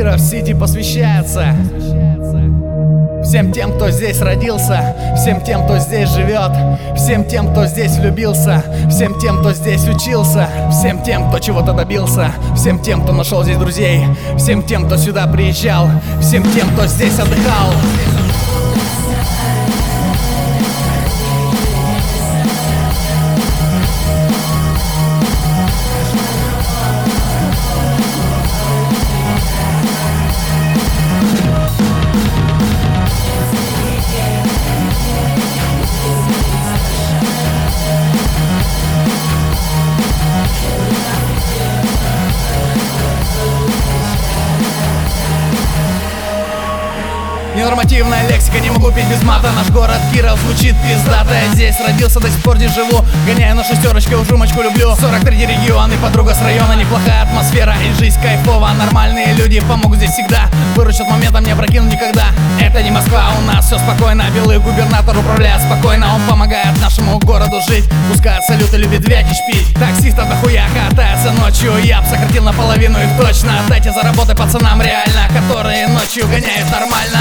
Киров-Сити посвящается всем тем, кто здесь родился, всем тем, кто здесь живет, всем тем, кто здесь влюбился, всем тем, кто здесь учился, всем тем, кто чего-то добился, всем тем, кто нашел здесь друзей, всем тем, кто сюда приезжал, всем тем, кто здесь отдыхал. Ненормативная лексика, не могу петь без мата. Наш город Киров звучит пиздато. Я здесь родился, до сих пор здесь живу. Гоняю на шестерочке, уж рюмочку люблю. 43 регион и подруга с района. Неплохая атмосфера и жизнь кайфова. Нормальные люди помогут здесь всегда. Выручат моментом, не опрокинут никогда. Это не Москва, у нас все спокойно. Белый губернатор управляет спокойно. Он помогает нашему городу жить. Пускает салюты, любит вякиш пить. Таксиста дохуя катается ночью. Я б сократил наполовину их точно. Дайте заработать пацанам реально, которые ночью гоняют нормально.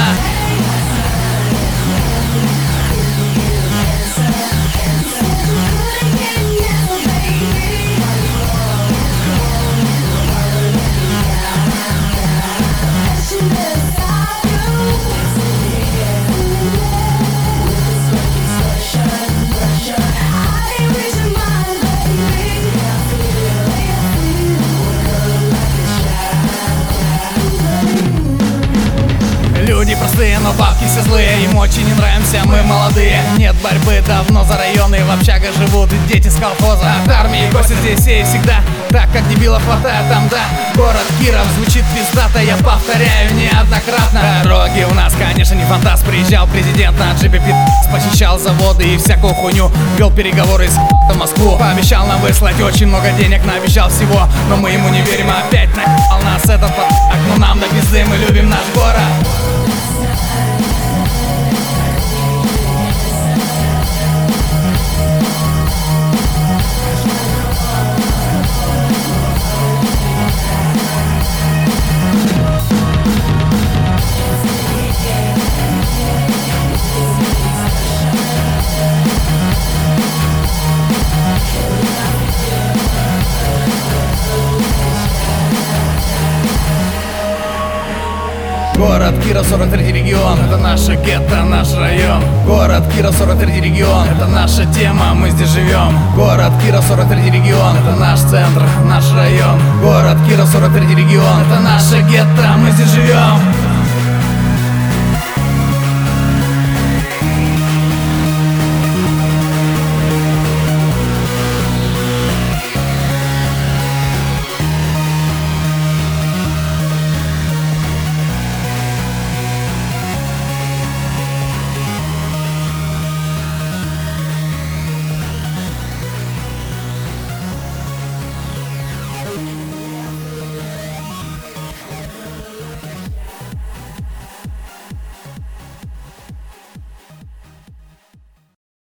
Люди простые, но бабки все злые. Им очень не нравимся, мы молодые. Нет борьбы давно за районы. В общагах живут дети с колхоза. От армии косят здесь и всегда. Так как дебилов хватает там, да. Город Киров звучит пиздато, я повторяю неоднократно. Дороги у нас, конечно, не фантаст. Приезжал президент на джипе, посещал заводы и всякую хуйню. Вел переговоры с в Москву. Пообещал нам выслать очень много денег, наобещал всего. Но мы ему не верим, опять на***л нас этот подъеб. Но нам до пизды, мы любим наш город. Город Киров, 43 регион, это наше гетто, наш район. Город Киров, 43 регион, это наша тема, мы здесь живем. Город Киров, 43 регион, это наш центр, наш район. Город Киров, 43 регион, это наше гетто, мы здесь живем.